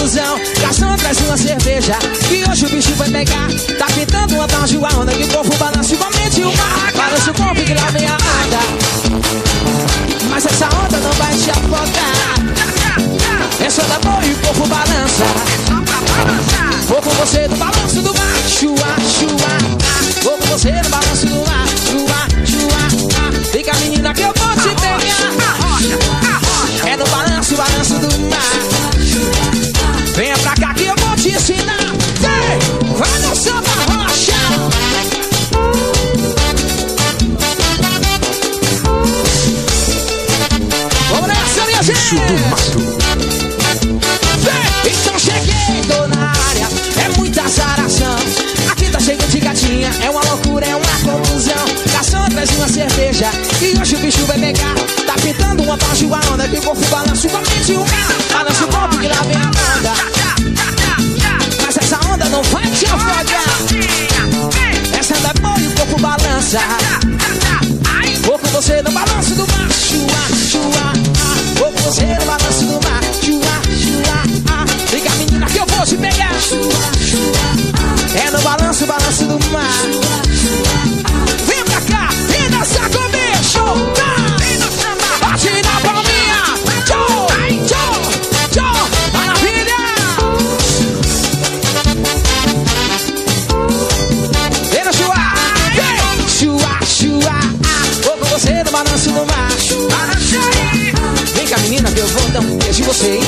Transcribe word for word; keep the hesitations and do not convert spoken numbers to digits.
confusão. Garçom, traz uma cerveja que hoje o bicho vai pegar. Tá pintando uma tarde, a onda que o povo balança igualmente o mar. Balança o corpo que lá vem a onda, mas essa onda não vai te afogar. Essa onda boa e o corpo balança. Vou com você no balanço do mar. Chua, chua, ah. Vou com você no balanço do mar. Chua, chua, ah. Fica menina que eu vou te pegar. É no balanço, balanço do mar. Venha pra cá que eu vou te ensinar. Vem, vai no samba rocha. Vamos nessa, minha gente. Bicho do mato. Vem, então cheguei, tô na área. É muita azaração. Aqui tá cheio de gatinha. É uma loucura, é uma confusão. Garçom, traz uma cerveja e hoje o bicho vai pegar. Tá pintando uma tarde, uma onda que o corpo balança igualmente o mar. Balança o corpo que lá vem a onda, mas essa onda não vai te afogar. Essa onda é boa e o corpo balança. Vou com você no balanço do mar. Chua, chua, ah. Vou com você no balanço do mar. Chua, chua, ah. Liga menina que eu vou te pegar. Chua, chua, ah. É no balanço, balanço do mar. Vem pra cá, vem dançar comigo. Show, tá? Bate na palminha. Tchau, tchau, tchau. Maravilha. Vem no chua, vem. Chua, chua, ah. Vou com você no balanço do mar. Vem cá menina que eu vou dar um beijo em você.